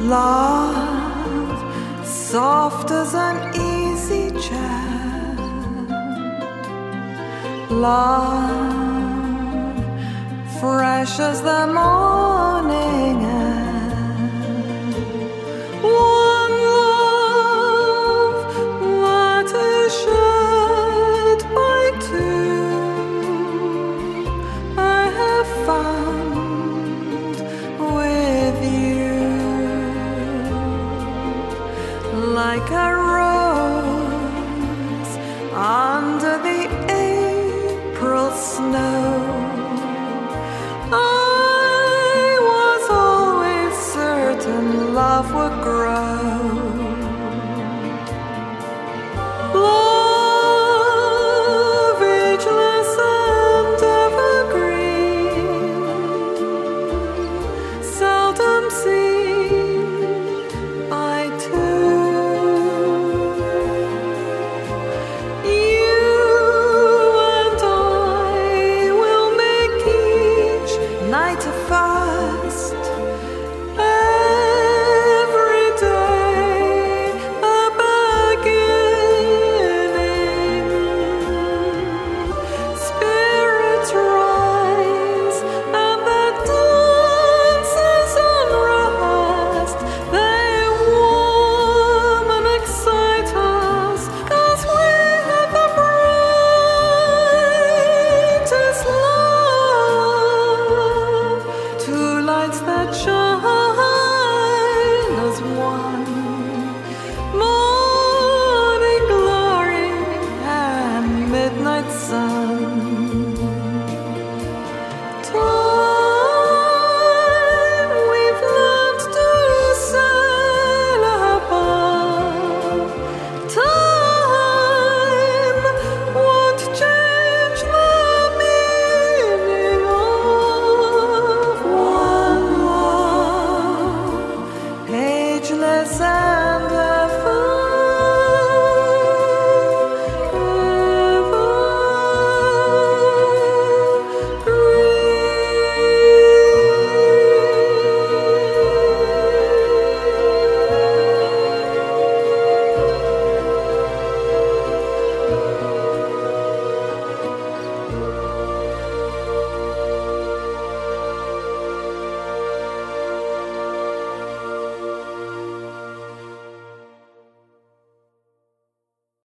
Love, soft as an easy chair. Love, fresh as the morning air. One love that is shared by two, I have found with you. Like a rose under the April snow, I was always certain love would grow. Love, ageless and evergreen, seldom seen by two. You and I will make each night a fast, every day a beginning. Spirits rise and the dances unrest. They warm and excite us, 'cause we have the brightest love. Two lights that shine